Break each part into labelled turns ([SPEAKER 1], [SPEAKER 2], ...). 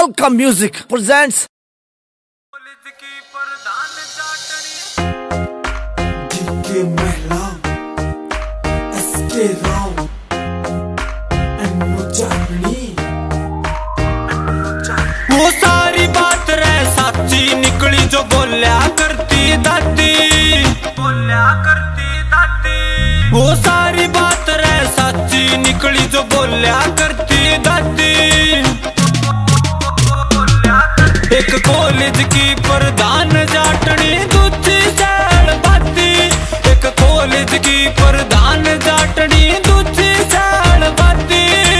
[SPEAKER 1] Welcome Music presents
[SPEAKER 2] DK Mehla, SK Rao, Annu चांदनी।
[SPEAKER 3] वो सारी बात रे साची निकली जो बोल्या करती दादी, बोल्या करती दादी। वो सारी बात रे साची निकली जो बोल्या करती दादी। एक कॉलेज की प्रधान जाटनी दूसरी साल बाती। एक कॉलेज की प्रधान जाटनी दूसरी साल बाती।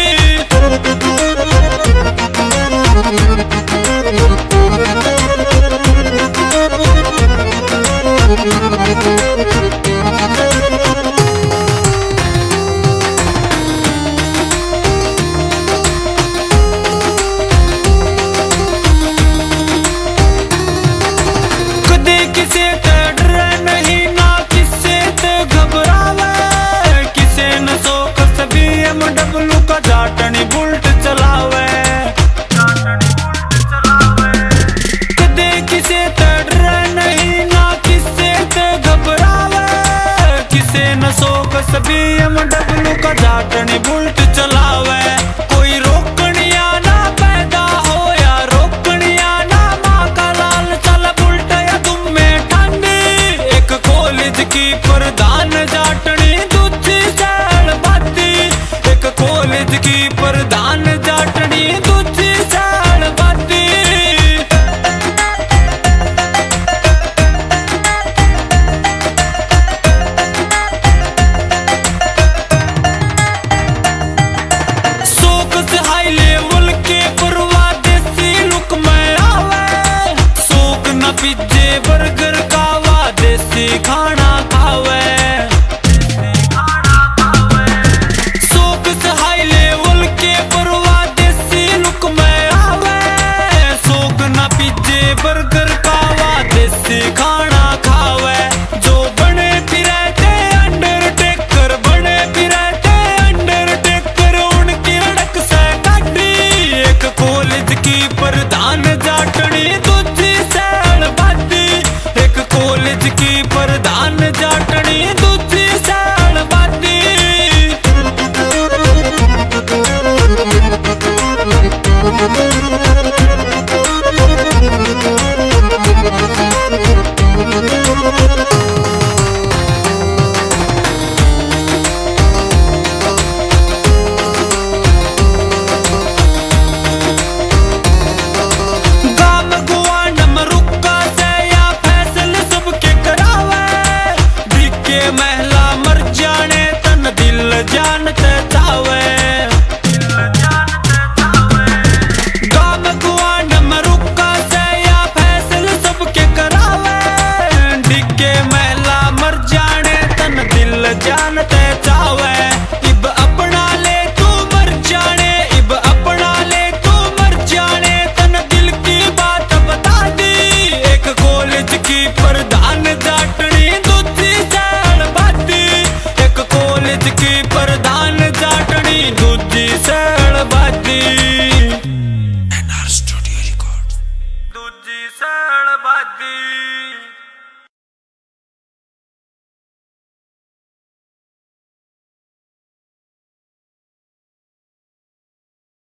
[SPEAKER 3] जाटनी बुलट चलावे, कदे किसे ते डरे नहीं ना किसे ते घबरावे। किसे न सोक सभी एमडब्ल्यू का जाटनी बुलट चलावे।